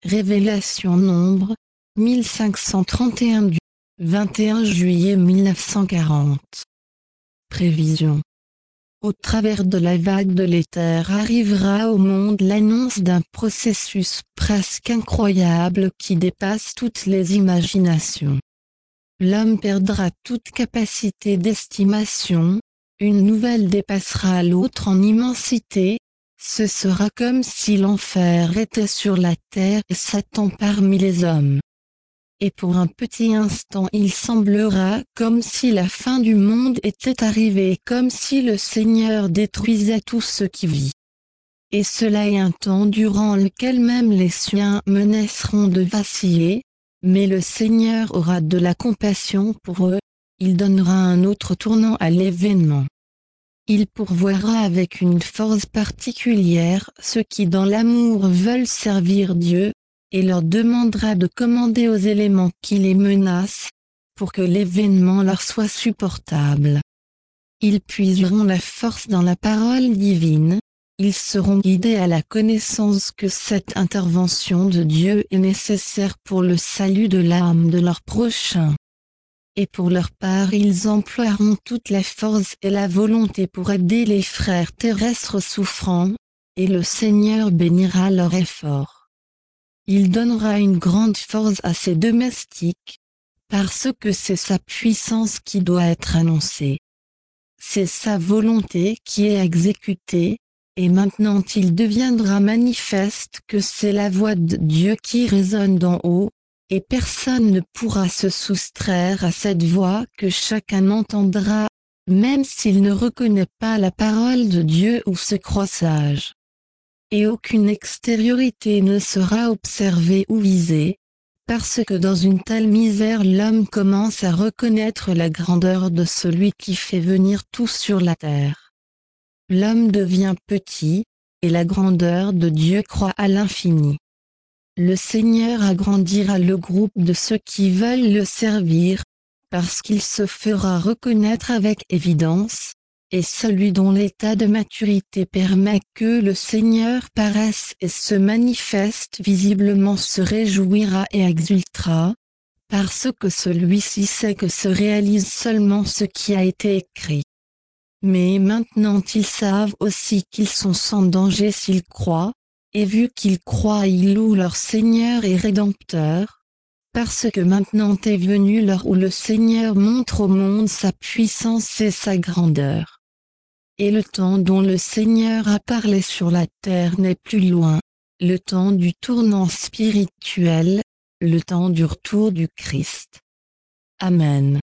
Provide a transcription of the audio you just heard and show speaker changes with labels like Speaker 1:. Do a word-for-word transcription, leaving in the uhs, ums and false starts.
Speaker 1: Révélation Nombre, mille cinq cent trente et un du vingt et un juillet mille neuf cent quarante. Prévision. Au travers de la vague de l'éther arrivera au monde l'annonce d'un processus presque incroyable qui dépasse toutes les imaginations. L'homme perdra toute capacité d'estimation, une nouvelle dépassera l'autre en immensité, ce sera comme si l'enfer était sur la terre et Satan parmi les hommes. Et pour un petit instant il semblera comme si la fin du monde était arrivée, comme si le Seigneur détruisait tout ce qui vit. Et cela est un temps durant lequel même les siens menaceront de vaciller, mais le Seigneur aura de la compassion pour eux, il donnera un autre tournant à l'événement. Il pourvoira avec une force particulière ceux qui dans l'amour veulent servir Dieu, et leur demandera de commander aux éléments qui les menacent, pour que l'événement leur soit supportable. Ils puiseront la force dans la parole divine, ils seront guidés à la connaissance que cette intervention de Dieu est nécessaire pour le salut de l'âme de leur prochain. Et pour leur part ils emploieront toute la force et la volonté pour aider les frères terrestres souffrants, et le Seigneur bénira leur effort. Il donnera une grande force à ses domestiques, parce que c'est sa puissance qui doit être annoncée. C'est sa volonté qui est exécutée, et maintenant il deviendra manifeste que c'est la voix de Dieu qui résonne d'en haut, et personne ne pourra se soustraire à cette voix que chacun entendra, même s'il ne reconnaît pas la parole de Dieu ou se croit sage. Et aucune extériorité ne sera observée ou visée, parce que dans une telle misère l'homme commence à reconnaître la grandeur de celui qui fait venir tout sur la terre. L'homme devient petit, et la grandeur de Dieu croît à l'infini. Le Seigneur agrandira le groupe de ceux qui veulent le servir, parce qu'il se fera reconnaître avec évidence, et celui dont l'état de maturité permet que le Seigneur paraisse et se manifeste visiblement se réjouira et exultera, parce que celui-ci sait que se réalise seulement ce qui a été écrit. Mais maintenant ils savent aussi qu'ils sont sans danger s'ils croient, et vu qu'ils croient ils louent leur Seigneur et Rédempteur, parce que maintenant est venu l'heure où le Seigneur montre au monde sa puissance et sa grandeur. Et le temps dont le Seigneur a parlé sur la terre n'est plus loin, le temps du tournant spirituel, le temps du retour du Christ. Amen.